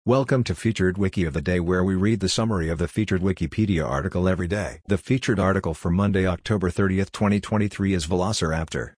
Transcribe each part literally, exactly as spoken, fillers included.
Welcome to Featured Wiki of the Day, where we read the summary of the featured Wikipedia article every day. The featured article for Monday, October thirtieth, twenty twenty-three is Velociraptor.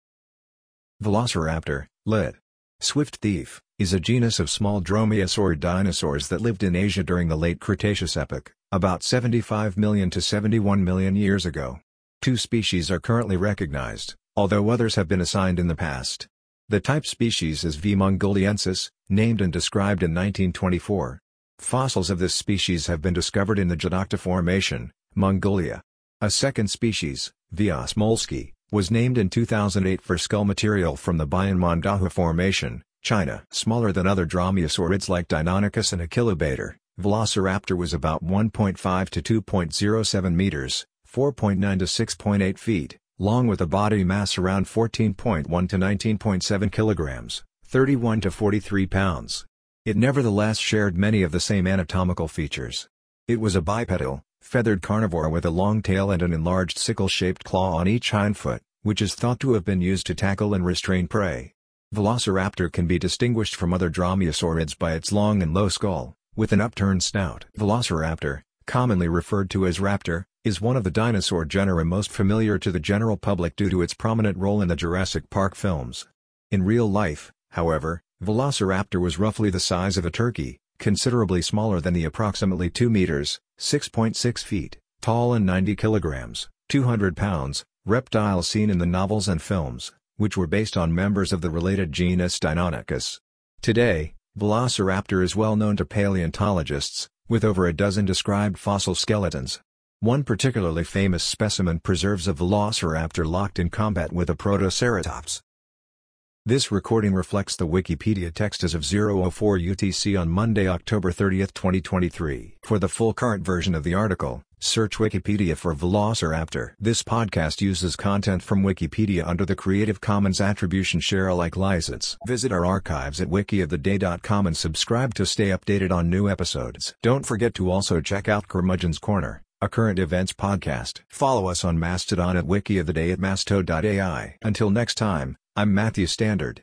Velociraptor, lit. Swift thief, is a genus of small dromaeosaurid dinosaurs that lived in Asia during the late Cretaceous epoch, about seventy-five million to seventy-one million years ago. Two species are currently recognized, although others have been assigned in the past. The type species is V. mongoliensis, named and described in nineteen twenty-four. Fossils of this species have been discovered in the Jadokta Formation, Mongolia. A second species, V. osmolski, was named in two thousand eight for skull material from the Bayan-Mandahu Formation, China. Smaller than other dromaeosaurids like Deinonychus and Achillobator, Velociraptor was about one point five to two point zero seven meters, four point nine to six point eight feet, long with a body mass around fourteen point one to nineteen point seven kilograms, thirty-one to forty-three pounds. It nevertheless shared many of the same anatomical features. It was a bipedal, feathered carnivore with a long tail and an enlarged sickle-shaped claw on each hindfoot, which is thought to have been used to tackle and restrain prey. Velociraptor can be distinguished from other dromaeosaurids by its long and low skull, with an upturned snout. Velociraptor, commonly referred to as raptor, is one of the dinosaur genera most familiar to the general public due to its prominent role in the Jurassic Park films. In real life, however, Velociraptor was roughly the size of a turkey, considerably smaller than the approximately two meters, six point six feet, tall and ninety kilograms, two hundred pounds, reptile seen in the novels and films, which were based on members of the related genus Deinonychus. Today, Velociraptor is well known to paleontologists, with over a dozen described fossil skeletons. One particularly famous specimen preserves a Velociraptor locked in combat with a Protoceratops. This recording reflects the Wikipedia text as of zero oh four U T C on Monday, October thirtieth, twenty twenty-three. For the full current version of the article, search Wikipedia for Velociraptor. This podcast uses content from Wikipedia under the Creative Commons Attribution Share Alike license. Visit our archives at wiki of the day dot com and subscribe to stay updated on new episodes. Don't forget to also check out Curmudgeon's Corner, a current events podcast. Follow us on Mastodon at wiki of the day at masto dot A I. Until next time, I'm Matthew Standard.